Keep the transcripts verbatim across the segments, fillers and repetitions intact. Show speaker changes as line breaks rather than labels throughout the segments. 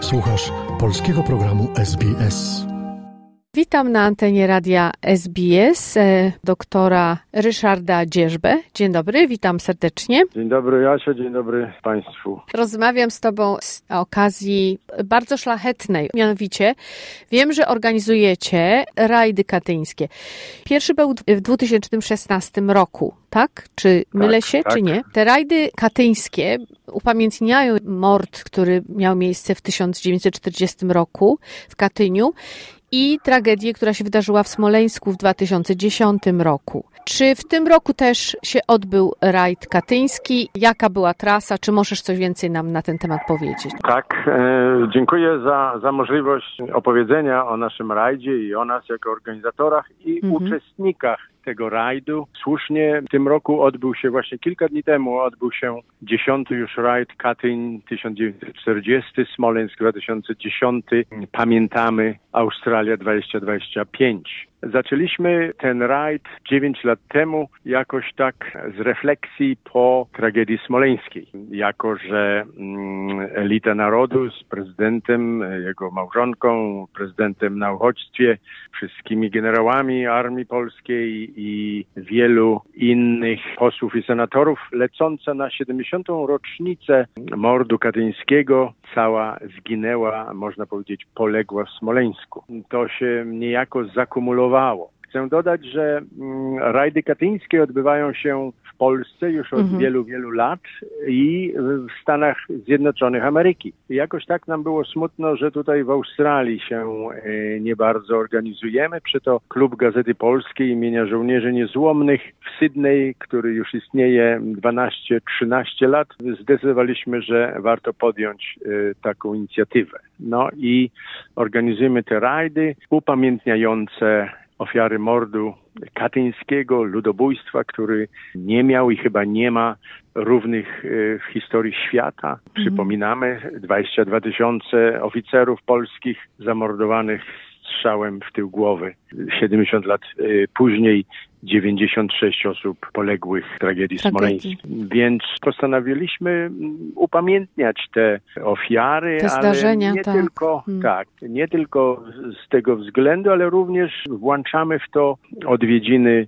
Słuchasz polskiego programu S B S.
Witam na antenie radia S B S e, doktora Ryszarda Dzierzbę. Dzień dobry, witam serdecznie.
Dzień dobry Jasia, dzień dobry Państwu.
Rozmawiam z Tobą z okazji bardzo szlachetnej. Mianowicie wiem, że organizujecie rajdy katyńskie. Pierwszy był w dwa tysiące szesnastym roku, tak? Czy mylę
tak,
się,
tak.
czy nie? Te rajdy katyńskie upamiętniają mord, który miał miejsce w tysiąc dziewięćset czterdziestym roku w Katyniu i tragedię, która się wydarzyła w Smoleńsku w dwa tysiące dziesiątym roku. Czy w tym roku też się odbył rajd katyński? Jaka była trasa? Czy możesz coś więcej nam na ten temat powiedzieć?
Tak, e, dziękuję za, za możliwość opowiedzenia o naszym rajdzie i o nas jako organizatorach i mhm. uczestnikach tego rajdu. Słusznie w tym roku odbył się właśnie kilka dni temu, odbył się dziesiąty już rajd Katyń tysiąc dziewięćset czterdziesty, Smoleńsk dwa tysiące dziesiąty. Pamiętamy Australia dwadzieścia dwadzieścia pięć. Zaczęliśmy ten rajd dziewięć lat temu jakoś tak z refleksji po tragedii smoleńskiej. Jako, że mm, elita narodu z prezydentem, jego małżonką, prezydentem na uchodźstwie, wszystkimi generałami Armii Polskiej i wielu innych posłów i senatorów, lecąca na siedemdziesiątą rocznicę mordu katyńskiego, cała zginęła, można powiedzieć, poległa w Smoleńsku. To się niejako zakumulowało. Chcę dodać, że mm, rajdy katyńskie odbywają się w Polsce już od mhm. wielu, wielu lat i w Stanach Zjednoczonych Ameryki. I jakoś tak nam było smutno, że tutaj w Australii się e, nie bardzo organizujemy. Przeto Klub Gazety Polskiej imienia Żołnierzy Niezłomnych w Sydney, który już istnieje dwanaście trzynaście lat, zdecydowaliśmy, że warto podjąć e, taką inicjatywę. No i organizujemy te rajdy upamiętniające ofiary mordu katyńskiego, ludobójstwa, który nie miał i chyba nie ma równych w historii świata. Przypominamy dwadzieścia dwa tysiące oficerów polskich zamordowanych strzałem w tył głowy. siedemdziesiąt lat później dziewięćdziesiąt sześć osób poległych w tragedii smoleńskiej. Więc postanowiliśmy upamiętniać te ofiary,
te
ale
zdarzenia,
nie
tak.
tylko
hmm.
tak, nie tylko z tego względu, ale również włączamy w to odwiedziny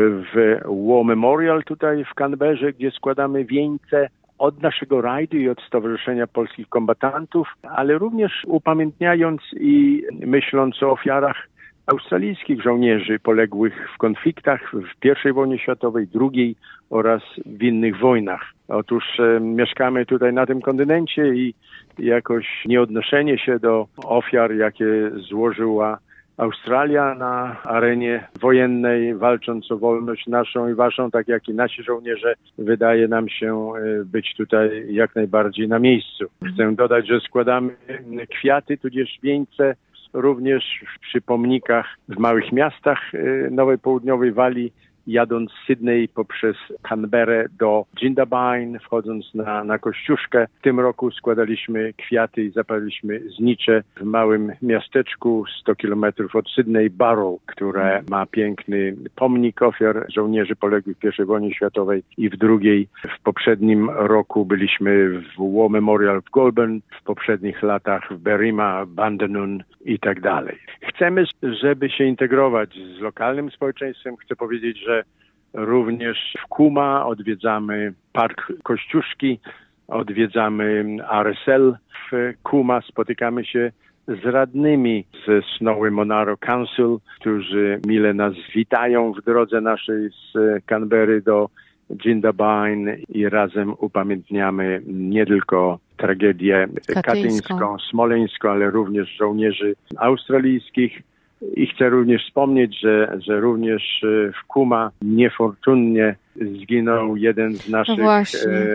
w War Memorial tutaj w Canberrze, gdzie składamy wieńce od naszego rajdu i od Stowarzyszenia Polskich Kombatantów, ale również upamiętniając i myśląc o ofiarach australijskich żołnierzy poległych w konfliktach w pierwszej wojnie światowej, drugiej oraz w innych wojnach. Otóż e, mieszkamy tutaj na tym kontynencie i jakoś nieodnoszenie się do ofiar, jakie złożyła Australia na arenie wojennej, walcząc o wolność naszą i waszą, tak jak i nasi żołnierze, wydaje nam się być tutaj jak najbardziej na miejscu. Chcę dodać, że składamy kwiaty, tudzież wieńce również przy pomnikach w małych miastach Nowej Południowej Walii, jadąc z Sydney poprzez Canberrę do Jindabyne, wchodząc na, na Kościuszkę. W tym roku składaliśmy kwiaty i zapaliliśmy znicze w małym miasteczku sto kilometrów od Sydney, Barrow, które ma piękny pomnik ofiar żołnierzy poległych w pierwszej wojnie światowej i w drugiej. W poprzednim roku byliśmy w War Memorial w Goulburn, w poprzednich latach w Berrima, Dandenong i tak dalej. Chcemy, żeby się integrować z lokalnym społeczeństwem. Chcę powiedzieć, że również w Kuma odwiedzamy Park Kościuszki, odwiedzamy R S L w Kuma, spotykamy się z radnymi z Snowy Monaro Council, którzy mile nas witają w drodze naszej z Canberry do Jindabyne i razem upamiętniamy nie tylko tragedię
katyńską,
katyńską smoleńską, ale również żołnierzy australijskich. I chcę również wspomnieć, że, że również w Kuma niefortunnie zginął jeden z naszych,
no
e,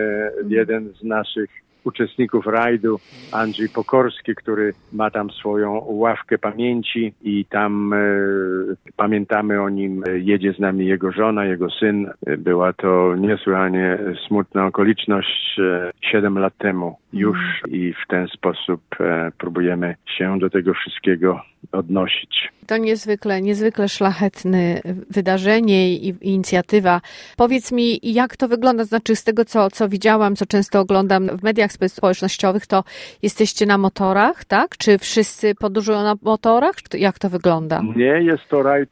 jeden z naszych uczestników rajdu, Andrzej Pokorski, który ma tam swoją ławkę pamięci i tam e, pamiętamy o nim. Jedzie z nami jego żona, jego syn. Była to niesłychanie smutna okoliczność e, siedem lat temu już i w ten sposób e, próbujemy się do tego wszystkiego odnosić.
To niezwykle, niezwykle szlachetne wydarzenie i inicjatywa. Powiedz mi, jak to wygląda? Znaczy z tego, co, co widziałam, co często oglądam w mediach społecznościowych, to jesteście na motorach, tak? Czy wszyscy podróżują na motorach? Jak to wygląda?
Nie, jest to rajd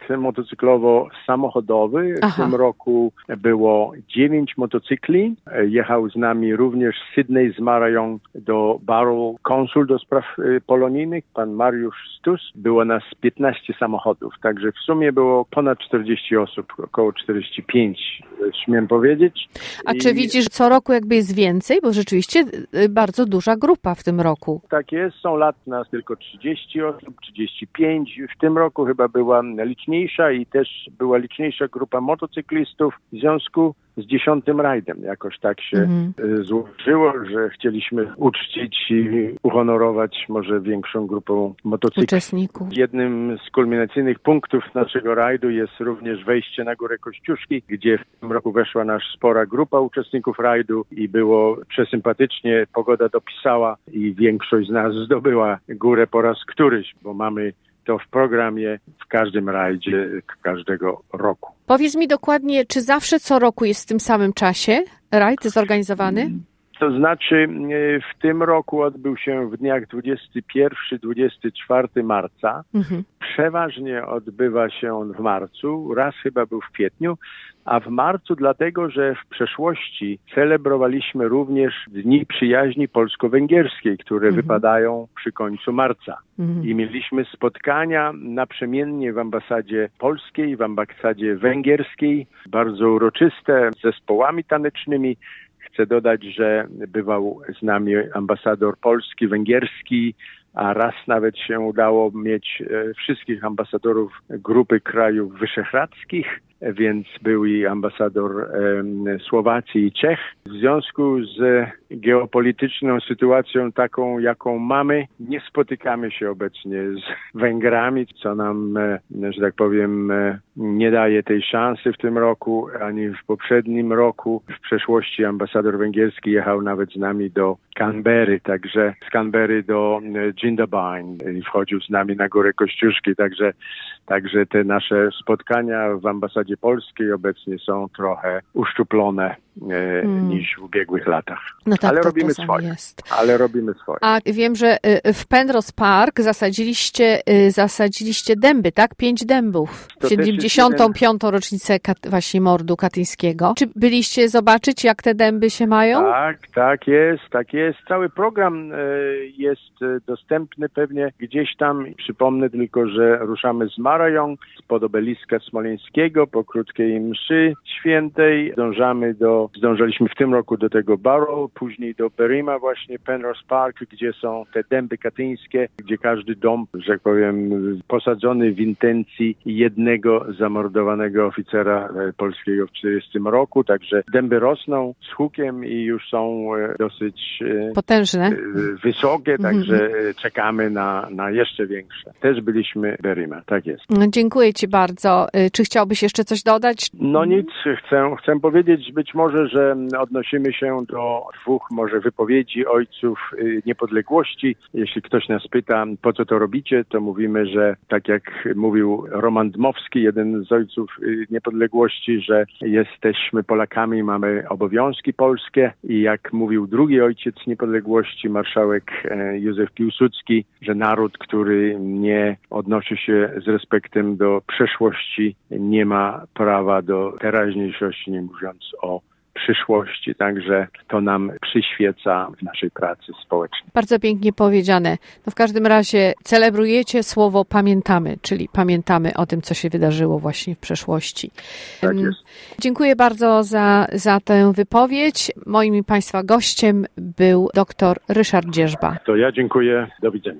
motocyklowo-samochodowy. W Aha. tym roku było dziewięć motocykli. Jechał z nami również z Sydney, z Marajong do Barrow konsul do spraw polonijnych, pan Mariusz Stus. Było nas piętnaście samochodów, także w sumie było ponad czterdzieści osób, około czterdzieści pięć, śmiem powiedzieć.
A I... czy widzisz, co roku jakby jest więcej? Bo rzeczywiście bardzo duża grupa w tym roku.
Tak jest, są lat nas tylko trzydzieści osób, trzydzieści pięć. W tym roku chyba była liczniejsza i też była liczniejsza grupa motocyklistów w związku z dziesiątym rajdem. Jakoś tak się mm. złożyło, że chcieliśmy uczcić i uhonorować może większą grupą motocykli.
Uczestników.
Jednym z kulminacyjnych punktów naszego rajdu jest również wejście na Górę Kościuszki, gdzie w tym roku weszła nasza spora grupa uczestników rajdu i było przesympatycznie. Pogoda dopisała i większość z nas zdobyła górę po raz któryś, bo mamy to w programie w każdym rajdzie każdego roku.
Powiedz mi dokładnie, czy zawsze co roku jest w tym samym czasie rajd zorganizowany?
To znaczy w tym roku odbył się w dniach dwudziestego pierwszego do dwudziestego czwartego marca. Mhm. Przeważnie odbywa się on w marcu, raz chyba był w kwietniu, a w marcu dlatego, że w przeszłości celebrowaliśmy również Dni Przyjaźni Polsko-Węgierskiej, które mhm. wypadają przy końcu marca. Mhm. I mieliśmy spotkania naprzemiennie w ambasadzie polskiej, w ambasadzie węgierskiej, bardzo uroczyste, z zespołami tanecznymi. Chcę dodać, że bywał z nami ambasador polski, węgierski, a raz nawet się udało mieć wszystkich ambasadorów grupy krajów wyszehradzkich, więc był i ambasador e, Słowacji i Czech. W związku z geopolityczną sytuacją taką, jaką mamy, nie spotykamy się obecnie z Węgrami, co nam, e, że tak powiem, e, nie daje tej szansy w tym roku, ani w poprzednim roku. W przeszłości ambasador węgierski jechał nawet z nami do Canberry, także z Canberry do Jindabyne i wchodził z nami na Górę Kościuszki, także, także te nasze spotkania w ambasadzie polskiej obecnie są trochę uszczuplone e, hmm. niż w ubiegłych latach. No tak, ale to, robimy to swoje. Jest. Ale robimy swoje.
A wiem, że w Penrose Park zasadziliście, zasadziliście dęby, tak? Pięć dębów. W siedemdziesiątą piątą rocznicę kat- właśnie mordu katyńskiego. Czy byliście zobaczyć, jak te dęby się mają?
Tak, tak jest, tak jest. Cały program e, jest dostępny pewnie gdzieś tam. Przypomnę tylko, że ruszamy z Marajong, spod obeliska smoleńskiego, po krótkiej mszy świętej. Zdążamy do, zdążaliśmy w tym roku do tego Barrow, później do Berrima właśnie, Penrose Park, gdzie są te dęby katyńskie, gdzie każdy dom, że tak powiem, posadzony w intencji jednego zamordowanego oficera polskiego w czterdziestym roku. Także dęby rosną z hukiem i już są dosyć
potężne,
wysokie, także mm-hmm. czekamy na, na jeszcze większe. Też byliśmy w Berrima, tak jest.
Dziękuję Ci bardzo. Czy chciałbyś jeszcze coś dodać?
No nic, chcę, chcę powiedzieć być może, że odnosimy się do dwóch może wypowiedzi ojców niepodległości. Jeśli ktoś nas pyta, po co to robicie, to mówimy, że tak jak mówił Roman Dmowski, jeden z ojców niepodległości, że jesteśmy Polakami, mamy obowiązki polskie i jak mówił drugi ojciec niepodległości, marszałek Józef Piłsudski, że naród, który nie odnosi się z respektem do przeszłości, nie ma prawa do teraźniejszości, nie mówiąc o przyszłości. Także to nam przyświeca w naszej pracy społecznej.
Bardzo pięknie powiedziane. No w każdym razie celebrujecie słowo pamiętamy, czyli pamiętamy o tym, co się wydarzyło właśnie w przeszłości.
Tak jest.
Dziękuję bardzo za, za tę wypowiedź. Moim i Państwa gościem był dr Ryszard Dzierżba.
To ja dziękuję. Do widzenia.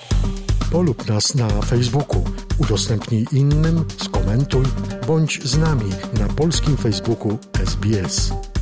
Polub nas na Facebooku, udostępnij innym, skomentuj, bądź z nami na polskim Facebooku S B S.